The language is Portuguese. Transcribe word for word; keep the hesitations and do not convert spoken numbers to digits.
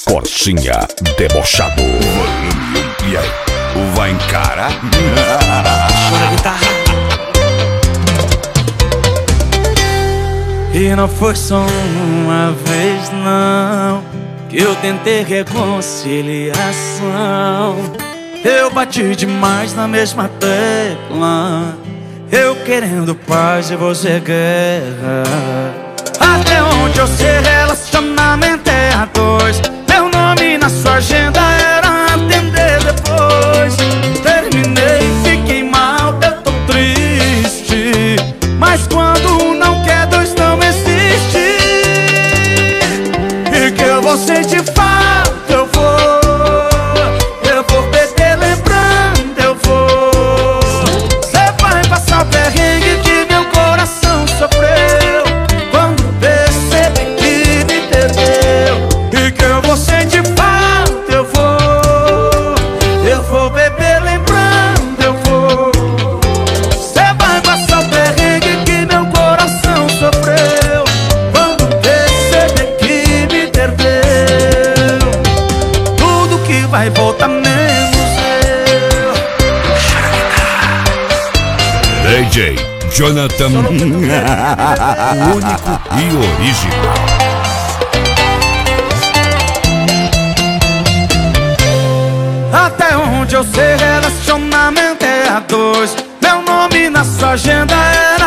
Porchinha debochado. E aí, vai encarar? Chora a guitarra. E não foi só uma vez não que eu tentei reconciliação. Eu bati demais na mesma tecla, eu querendo paz e você guerra. Até onde eu sei, relacionamento é a dois. Meu nome na sua agenda era atender depois. Terminei, fiquei mal, eu tô triste, mas quando não quer, dois não existe. E que eu vou sentir falta, eu vou. Eu vou beber lembrando, eu vou. Cê vai passar o perrengue que meu coração sofreu quando percebi que me perdeu. E que eu vou sentir falta, eu vou. Eu vou beber lembrando, eu vou. Cê vai passar o perrengue que meu coração sofreu quando percebi que me perdeu. Tudo que vai voltar menos eu. D J Jonathan, o único e original. Até onde eu sei, relacionamento é a dois. Meu nome na sua agenda é